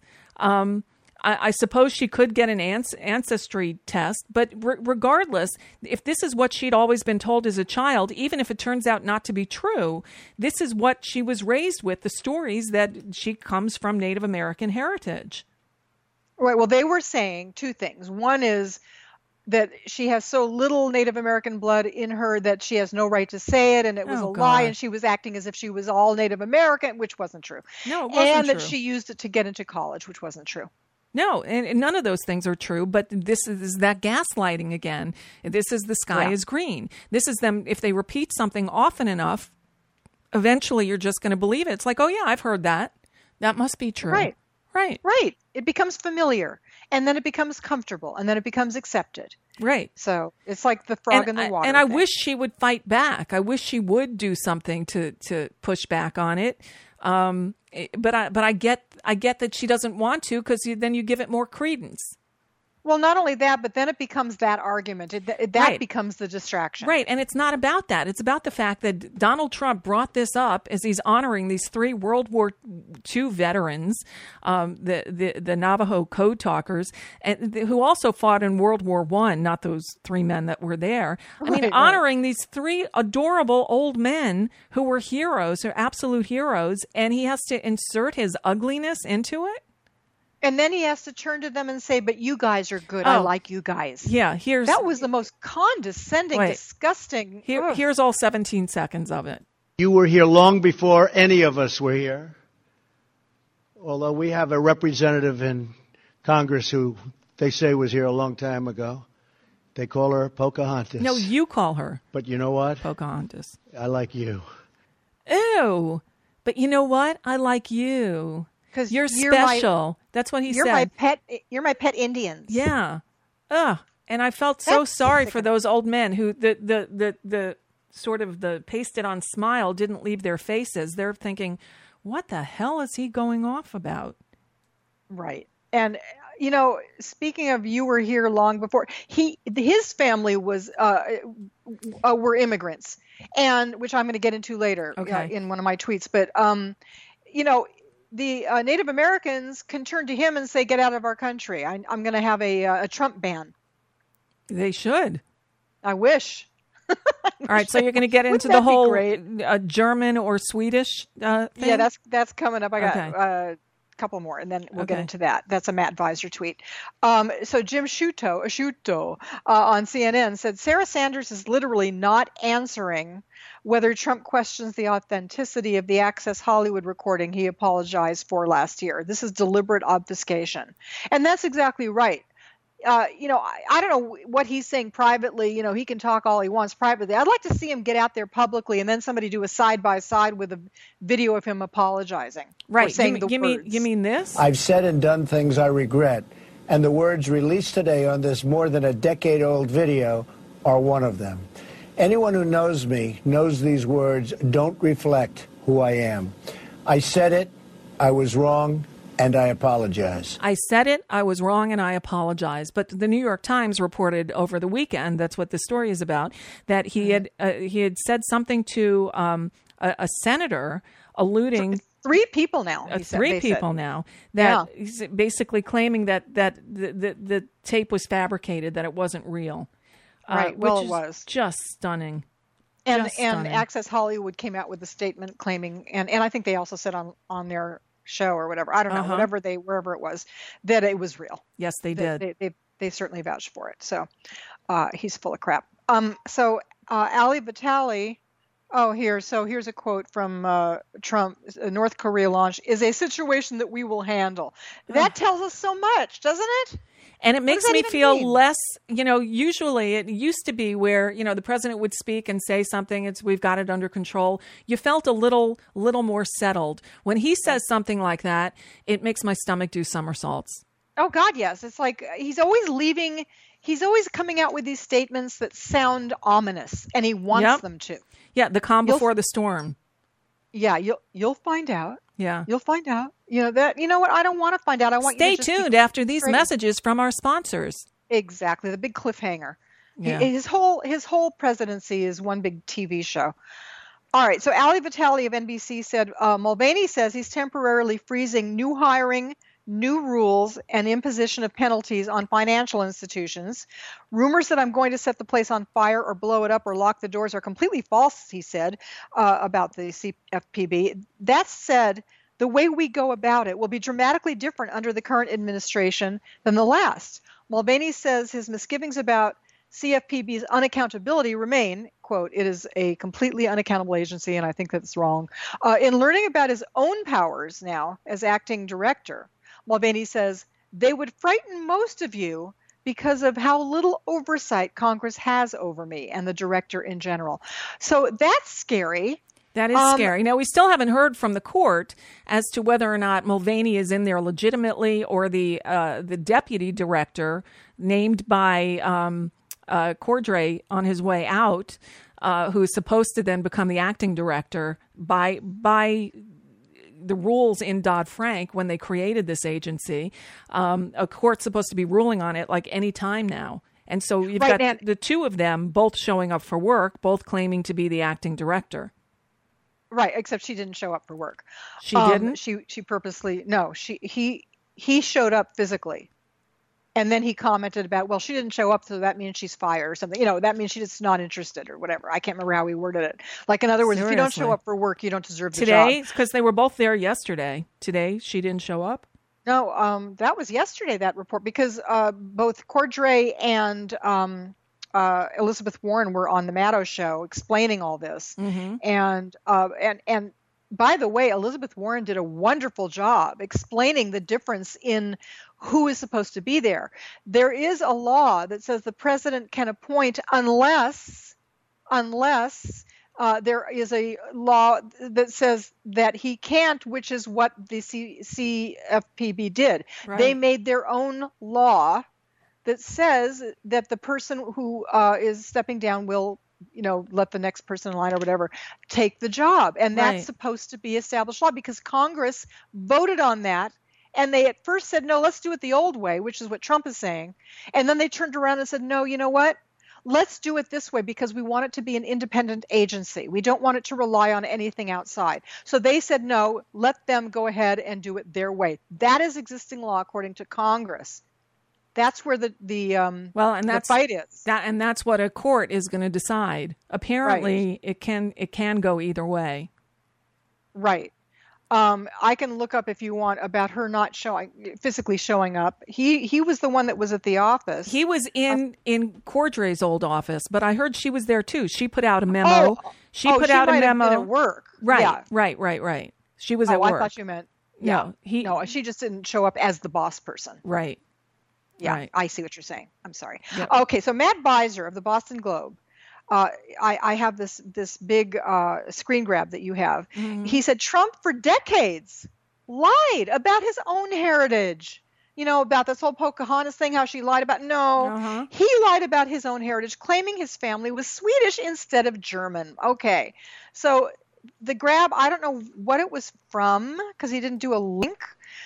I suppose she could get an ancestry test, but regardless, if this is what she'd always been told as a child, even if it turns out not to be true, this is what she was raised with, the stories that she comes from Native American heritage. Right. Well, they were saying 2 things. One is that she has so little Native American blood in her that she has no right to say it, and it was lie, and she was acting as if she was all Native American, which wasn't true. No, it wasn't true. And that she used it to get into college, which wasn't true. No, and none of those things are true, but this is that gaslighting again. This is the sky is green. This is them, if they repeat something often enough, eventually you're just going to believe it. It's like, oh yeah, I've heard that. That must be true. Right. It becomes familiar, and then it becomes comfortable, and then it becomes accepted. Right. So it's like the frog in the water. And I wish she would fight back. I wish she would do something to push back on it. But I get that she doesn't want to, because then you give it more credence. Well, not only that, but then it becoums that argument. That becomes the distraction. Right. And it's not about that. It's about the fact that Donald Trump brought this up as he's honoring these 3 World War II veterans, the Navajo code talkers, and who also fought in World War I, not those 3 men that were there. Honoring these 3 adorable old men who were heroes, or absolute heroes, and he has to insert his ugliness into it. And then he has to turn to them and say, but you guys are good. I like you guys. Yeah, that was the most condescending, disgusting. Here's all 17 seconds of it. You were here long before any of us were here. Although we have a representative in Congress who they say was here a long time ago. They call her Pocahontas. No, you call her. But you know what? Pocahontas. I like you. Ew. But you know what? I like you. Because you're special. That's what he said. You're my pet Indians. Yeah. Ugh. And I felt so sorry for those old men who the sort of the pasted on smile didn't leave their faces. They're thinking, what the hell is he going off about? Right. And speaking of You Were Here long before, his family was were immigrants, and which I'm going to get into later in one of my tweets. But the Native Americans can turn to him and say, "Get out of our country." I'm going to have a Trump ban. They should. I wish. All right, so you're going to get into the whole German or Swedish thing? Yeah, that's coming up. I got a couple more, and then we'll get into that. That's a Matt Visor tweet. So Jim Sciutto on CNN said, Sarah Sanders is literally not answering whether Trump questions the authenticity of the Access Hollywood recording he apologized for last year. This is deliberate obfuscation. And that's exactly right. I don't know what he's saying privately. He can talk all he wants privately. I'd like to see him get out there publicly and then somebody do a side-by-side with a video of him apologizing. Right. Saying You mean this? I've said and done things I regret. And the words released today on this more than a decade-old video are one of them. Anyone who knows me knows these words don't reflect who I am. I said it. I was wrong. And I apologize. I said it. I was wrong, and I apologize. But the New York Times reported over the weekend, that's what the story is about, that he had said something to a senator alluding... Three people now. That he's basically claiming that the tape was fabricated, that it wasn't real. Right. Well, it was. Just stunning. And Access Hollywood came out with a statement claiming, and I think they also said on their show or whatever, I don't know, wherever it was, that it was real. Yes, they did. They certainly vouched for it. So he's full of crap. So Ali Vitali, here's a quote from Trump. North Korea launch is a situation that we will handle. That tells us so much, doesn't it? And it makes me feel less, usually it used to be where, the president would speak and say something, we've got it under control. You felt a little more settled. When he says something like that, it makes my stomach do somersaults. Oh, God, yes. It's like he's always coming out with these statements that sound ominous, and he wants them to. Yeah, the calm before the storm. Yeah, you'll find out. Yeah. You'll find out. You know what? I don't want to find out. I want Stay you to tuned after these messages from our sponsors. Exactly. The big cliffhanger. Yeah. His whole presidency is one big TV show. All right. So Ali Vitali of NBC said, Mulvaney says he's temporarily freezing new hiring, new rules, and imposition of penalties on financial institutions. Rumors that I'm going to set the place on fire or blow it up or lock the doors are completely false, he said, about the CFPB. That said, the way we go about it will be dramatically different under the current administration than the last. Mulvaney says his misgivings about CFPB's unaccountability remain, quote, it is a completely unaccountable agency, and I think that's wrong. In learning about his own powers now as acting director, Mulvaney says, they would frighten most of you because of how little oversight Congress has over me and the director in general. So that's scary. That is scary. Now, we still haven't heard from the court as to whether or not Mulvaney is in there legitimately or the deputy director named by Cordray on his way out, who is supposed to then become the acting director by the rules in Dodd-Frank when they created this agency. A court's supposed to be ruling on it like any time now. And so you've got the two of them both showing up for work, both claiming to be the acting director. Right, except she didn't show up for work. She didn't? She purposely, no, he showed up physically. And then he commented about, well, she didn't show up, so that means she's fired or something. That means she's just not interested or whatever. I can't remember how he worded it. Like, in other words, if you don't show up for work, you don't deserve the job. Today, because they were both there yesterday. Today, she didn't show up? No, that was yesterday, that report, because both Cordray and Elizabeth Warren were on the Maddow show explaining all this. Mm-hmm. And by the way, Elizabeth Warren did a wonderful job explaining the difference in who is supposed to be there. There is a law that says the president can appoint unless there is a law that says that he can't, which is what the CFPB did. Right. They made their own law that says that the person who is stepping down will, let the next person in line or whatever take the job. And that's supposed to be established law because Congress voted on that And they at first said, no, let's do it the old way, which is what Trump is saying. And then they turned around and said, no, you know what? Let's do it this way because we want it to be an independent agency. We don't want it to rely on anything outside. So they said, no, let them go ahead and do it their way. That is existing law according to Congress. That's where the fight is. And that's what a court is going to decide. Apparently, it can go either way. Right. I can look up if you want about her not physically showing up. He was the one that was at the office. He was in Cordray's old office, but I heard she was there too. She put out a memo. She put out a memo at work. Right, yeah. right. She was at work. I thought you meant no. She just didn't show up as the boss person. Right. Yeah, right. I see what you're saying. I'm sorry. Yep. Okay, so Matt Beiser of the Boston Globe. I have this big screen grab that you have. Mm-hmm. He said Trump for decades lied about his own heritage. You know, about this whole Pocahontas thing, how she lied about. No, he lied about his own heritage, claiming his family was Swedish instead of German. Okay, so the grab, I don't know what it was from because he didn't do a link.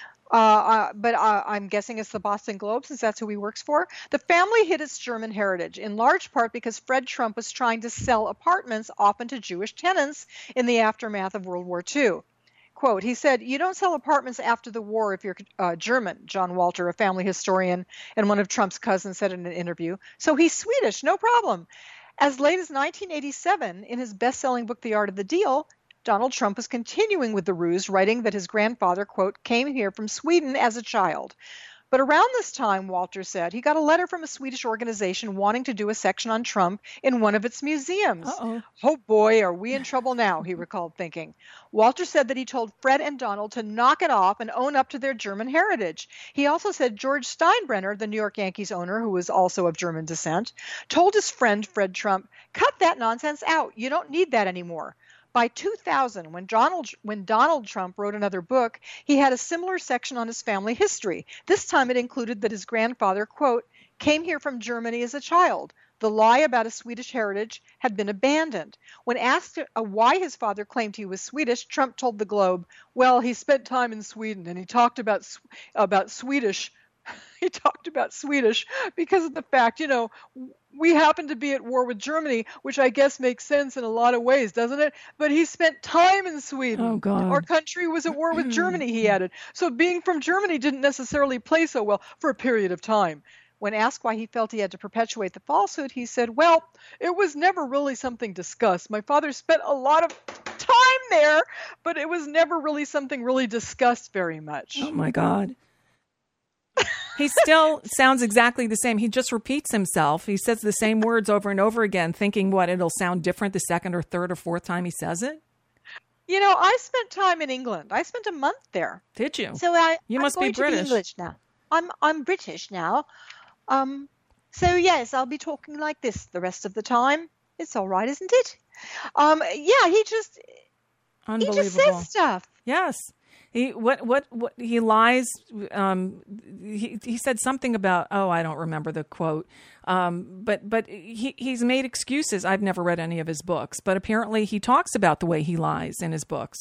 But I'm guessing it's the Boston Globe since that's who he works for. The family hid its German heritage, in large part because Fred Trump was trying to sell apartments often to Jewish tenants in the aftermath of World War II. Quote, he said, you don't sell apartments after the war if you're German, John Walter, a family historian and one of Trump's cousins, said in an interview. So he's Swedish, no problem. As late as 1987, in his best-selling book, The Art of the Deal, Donald Trump was continuing with the ruse, writing that his grandfather, quote, came here from Sweden as a child. But around this time, Walter said, he got a letter from a Swedish organization wanting to do a section on Trump in one of its museums. Uh-oh. Oh boy, are we in trouble now, he recalled thinking. Walter said that he told Fred and Donald to knock it off and own up to their German heritage. He also said George Steinbrenner, the New York Yankees owner, who was also of German descent, told his friend Fred Trump, cut that nonsense out. You don't need that anymore. By 2000, when Donald Trump wrote another book, he had a similar section on his family history. This time it included that his grandfather, quote, came here from Germany as a child. The lie about his Swedish heritage had been abandoned. When asked why his father claimed he was Swedish, Trump told the Globe, well, he spent time in Sweden and he talked about Swedish. He talked about Swedish because of the fact, you know, we happen to be at war with Germany, which I guess makes sense in a lot of ways, doesn't it? But he spent time in Sweden. Oh, God. Our country was at war with Germany, he added. So being from Germany didn't necessarily play so well for a period of time. When asked why he felt he had to perpetuate the falsehood, he said, well, it was never really something discussed. My father spent a lot of time there, but it was never really something really discussed very much. Oh, my God. He still sounds exactly the same. He just repeats himself. He says the same words over and over again, thinking it'll sound different the second or third or fourth time he says it. You know, I spent time in England. I spent a month there. Did you? So you must be British. English now. I'm British now. So yes, I'll be talking like this the rest of the time. It's all right, isn't it? Yeah, he just says stuff. Yes. He lies. He said something about, I don't remember the quote. But he's made excuses. I've never read any of his books, but apparently he talks about the way he lies in his books.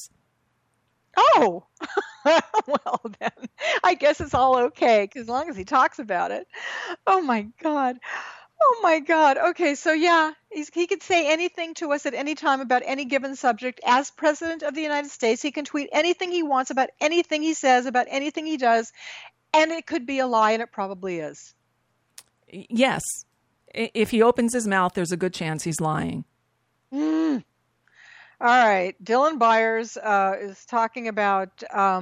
Oh, well then, I guess it's all okay as long as he talks about it. Oh my God. Oh my God. Okay, so yeah, he could say anything to us at any time about any given subject. As President of the United States, he can tweet anything he wants about anything he says, about anything he does, and it could be a lie, and it probably is. Yes. If he opens his mouth, there's a good chance he's lying. All right. Dylan Byers is talking about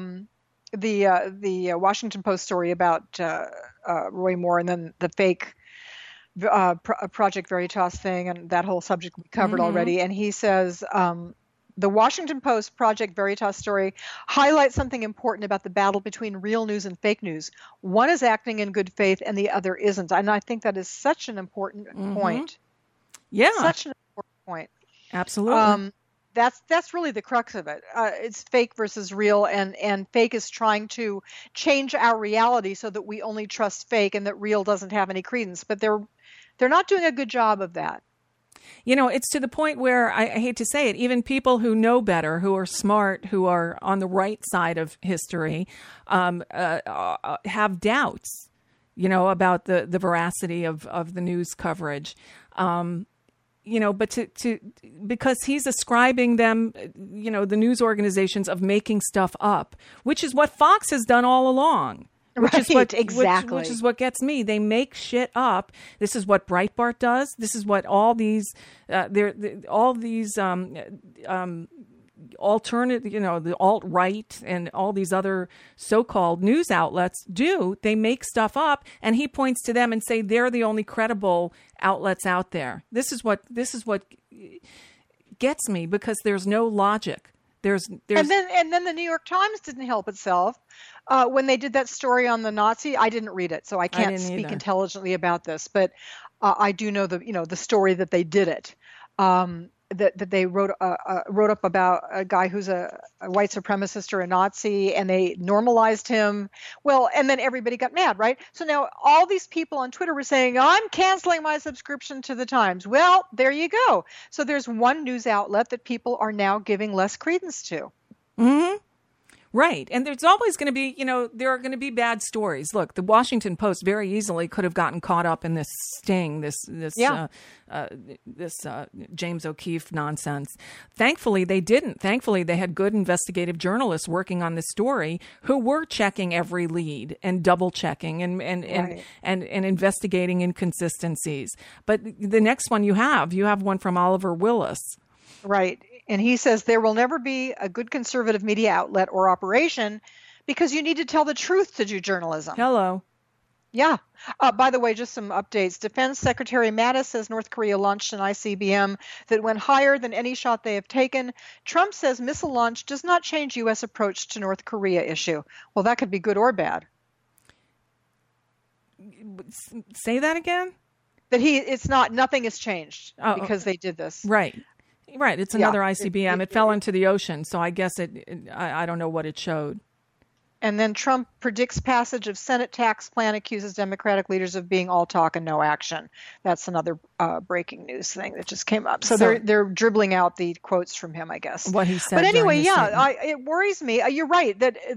the Washington Post story about Roy Moore and then the fake Project Veritas thing and that whole subject we covered already. And he says the Washington Post Project Veritas story highlights something important about the battle between real news and fake news. One is acting in good faith and the other isn't. And I think that is such an important point. Yeah. Such an important point. Absolutely. That's really the crux of it. It's fake versus real, and fake is trying to change our reality so that we only trust fake and that real doesn't have any credence. But they're not doing a good job of that. You know, it's to the point where I hate to say it, even people who know better, who are smart, who are on the right side of history, have doubts, you know, about the veracity of the news coverage. You know, but because he's ascribing them, you know, the news organizations of making stuff up, which is what Fox has done all along. Which is what exactly. Which is what gets me. They make shit up. This is what Breitbart does. This is what all these alternative, you know, the alt-right and all these other so-called news outlets do. They make stuff up, and he points to them and say they're the only credible outlets out there. This is what gets me, because there's no logic. There's and then the New York Times didn't help itself when they did that story on the Nazi. I didn't read it, so I can't speak intelligently about this, but I do know the story that they did it. That they wrote up about a guy who's a white supremacist or a Nazi, and they normalized him. Well, and then everybody got mad, right? So now all these people on Twitter were saying, I'm canceling my subscription to the Times. Well, there you go. So there's one news outlet that people are now giving less credence to. Mm-hmm. Right. And there's always going to be, you know, there are going to be bad stories. Look, the Washington Post very easily could have gotten caught up in this sting, this James O'Keefe nonsense. Thankfully, they didn't. Thankfully, they had good investigative journalists working on this story who were checking every lead and double checking and investigating inconsistencies. But the next one you have one from Oliver Willis. Right. And he says there will never be a good conservative media outlet or operation because you need to tell the truth to do journalism. Hello. Yeah. By the way, just some updates. Defense Secretary Mattis says North Korea launched an ICBM that went higher than any shot they have taken. Trump says missile launch does not change U.S. approach to North Korea issue. Well, that could be good or bad. Say that again? That nothing has changed because they did this. Right. Right. It's another ICBM. It fell into the ocean. So I guess I don't know what it showed. And then Trump predicts passage of Senate tax plan, accuses Democratic leaders of being all talk and no action. That's another breaking news thing that just came up. So they're dribbling out the quotes from him, I guess. What he said. But anyway, it worries me. You're right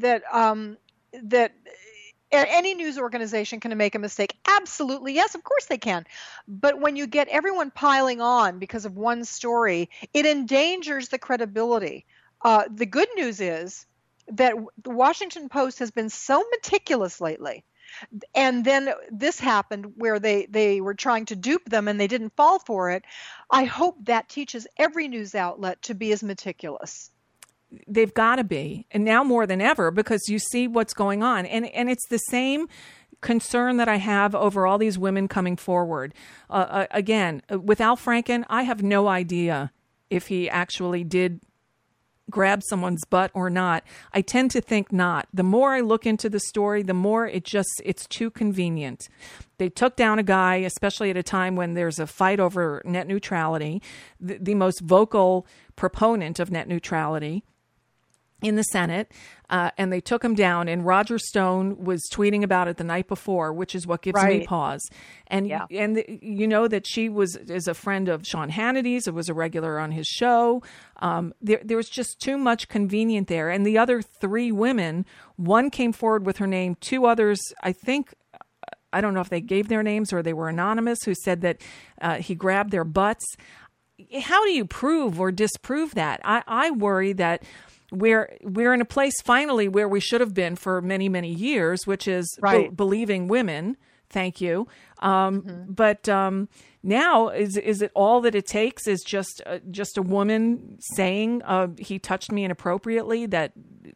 that any news organization can make a mistake. Absolutely. Yes, of course they can. But when you get everyone piling on because of one story, it endangers the credibility. The good news is that the Washington Post has been so meticulous lately. And then this happened where they were trying to dupe them and they didn't fall for it. I hope that teaches every news outlet to be as meticulous. They've got to be, and now more than ever, because you see what's going on. And it's the same concern that I have over all these women coming forward. Again, with Al Franken, I have no idea if he actually did grab someone's butt or not. I tend to think not. The more I look into the story, the more it's too convenient. They took down a guy, especially at a time when there's a fight over net neutrality, the most vocal proponent of net neutrality in the Senate, and they took him down. And Roger Stone was tweeting about it the night before, which is what gives me pause. And you know that she is a friend of Sean Hannity's. It was a regular on his show. There was just too much convenient there. And the other three women, one came forward with her name. Two others, I don't know if they gave their names or they were anonymous, who said that he grabbed their butts. How do you prove or disprove that? I worry that we're in a place finally where we should have been for many, many years, which is believing women. Thank you. But now is it all that it takes is just a woman saying he touched me inappropriately, that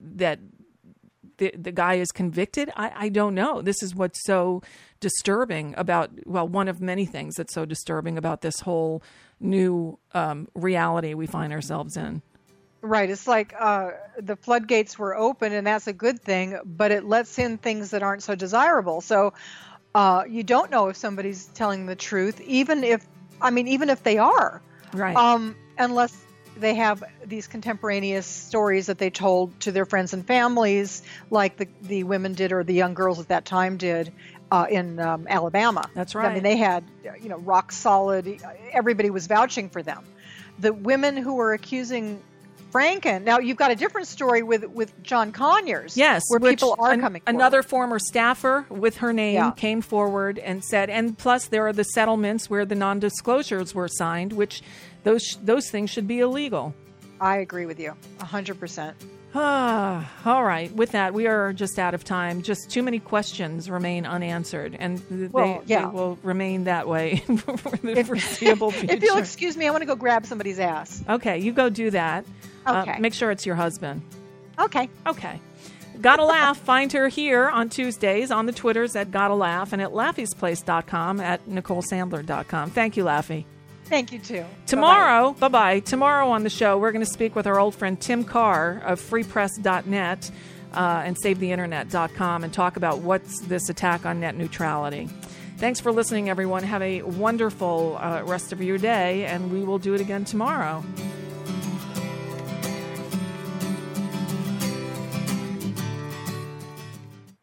the guy is convicted? I don't know. This is what's so disturbing about, one of many things that's so disturbing about this whole new reality we find ourselves in. Right. It's like the floodgates were open, and that's a good thing, but it lets in things that aren't so desirable. So you don't know if somebody's telling the truth, even if they are. Right. Unless they have these contemporaneous stories that they told to their friends and families, like the women did or the young girls at that time did. in Alabama. That's right. I mean, they had, rock solid. Everybody was vouching for them. The women who were accusing Franken. Now you've got a different story with John Conyers. Yes, where people are coming forward. Another former staffer with her name came forward and said, and plus there are the settlements where the non-disclosures were signed, which those things should be illegal. I agree with you 100%. All right. With that, we are just out of time. Just too many questions remain unanswered, and they will remain that way for the foreseeable future. If you'll excuse me, I want to go grab somebody's ass. Okay, you go do that. Okay. Make sure it's your husband. Okay. Gotta Laugh. Find her here on Tuesdays on the Twitters at Gotta Laugh and at Laffy'sPlace.com at NicoleSandler.com. Thank you, Laffy. Thank you, too. Tomorrow, bye-bye. Tomorrow on the show, we're going to speak with our old friend Tim Carr of freepress.net and SaveTheInternet.com and talk about what's this attack on net neutrality. Thanks for listening, everyone. Have a wonderful rest of your day, and we will do it again tomorrow.